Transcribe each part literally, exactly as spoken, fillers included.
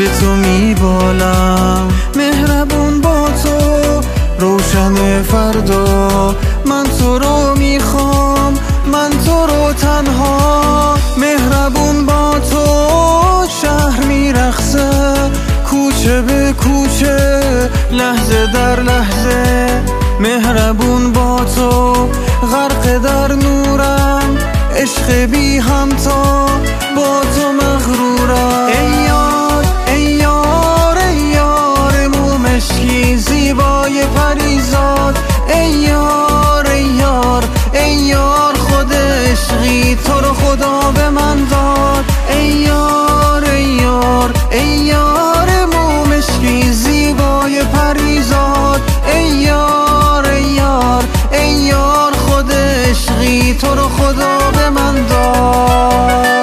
به تو میبالم. مهربون با تو روشن فردا، من تو رو میخوام، من تو رو تنها. مهربون با تو شهر میرقصه، کوچه به کوچه، لحظه در لحظه. مهربون با تو غرق در نورم، عشق بی همتا با تو مغرورم. ای یار ای یار ای یار مو مشکی زیبای پریزاد. ای یار ای یار ای یار خود عشقی تو رو خدا به من داد. ای یار ای یار ای یار مو مشکی زیبای پریزاد. ای یار ای یار ای یار خود عشقی تو رو خدا به من داد.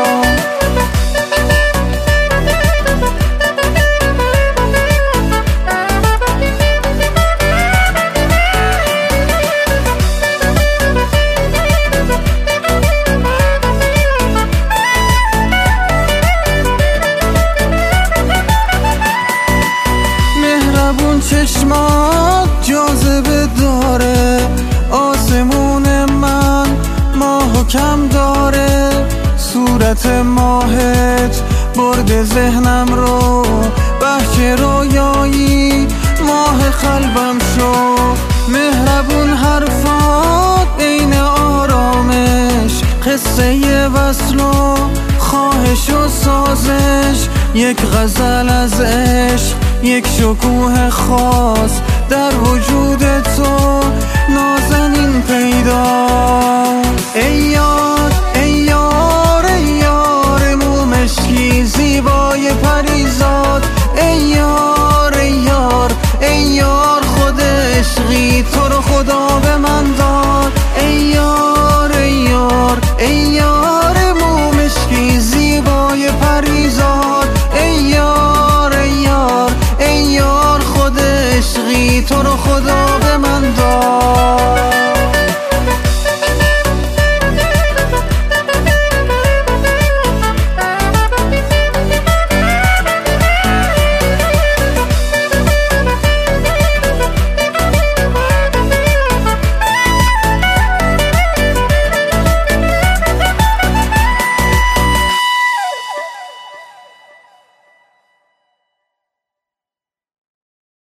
مهربون چشمات جاذبه داره، آسمون من ماهو کم داره. صورت ماهت برد ذهنم رو، بهچه رویایی ماه قلبم شو. مهربون حرفات عین آرامش، قصه وصل و خواهش و سازش. یک غزل از عشق، یک شکوه خاص در وجود تو نازنین پیدا. ای یار ای یار ای یار مو مشکی زیبای پریزاد. ای یار ای یار ای یار خود عشقی تو رو خدا به من داد. ای یار ای یار ای یار مو مشکی زیبای پریزاد. ای یار ای یار ای یار خود عشقی تو رو خدا به